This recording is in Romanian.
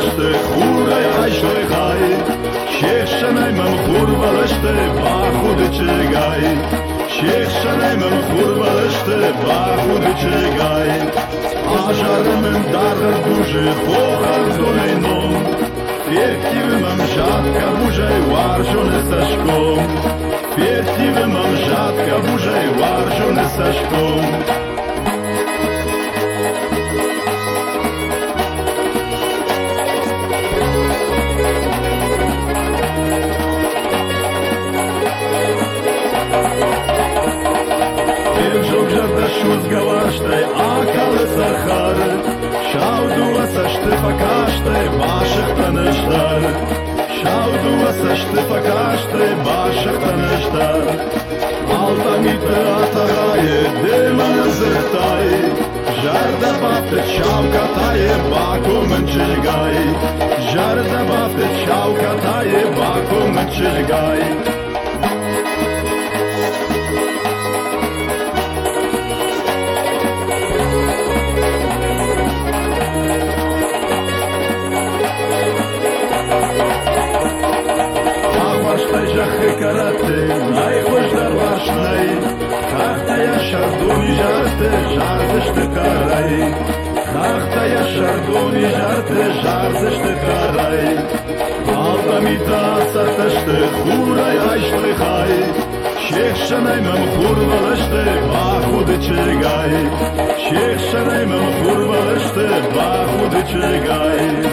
balăște, hură ai șoi hai. Șeșanai mă hurbalăște, bahu de ce gai. Șeșanai mă hurbalăște, bahu de ce gai. Așa rămân dar duže, hohal zonei nom. Fiertivy mam rzadka burzej, warżone saszką. Fiertivy mam rzadka burzej, warżone saszką. Zgałasztaj, a kale zachary. Szałduła sa sztyfa kasztaj, baszech tanesztar. Szałduła sa sztyfa kasztaj, baszech tanesztar. Alta mi teata raje, dyma zertaj. Żarda bafte ciałka taje, bako męczysz gaj. Żarda bafte ciałka taje, bako męczysz gaj. Karaty, najchłość darwasznej. Chachta ja szarduni żarty, żarty sztykaraj. Chachta ja szarduni żarty, żarty sztykaraj. Alta mi tasa teszty, churaj aj sztychaj. Siechszanaj mam kurwa leszty, bachu dyczygaj. Siechszanaj mam kurwa leszty, bachu dyczygaj.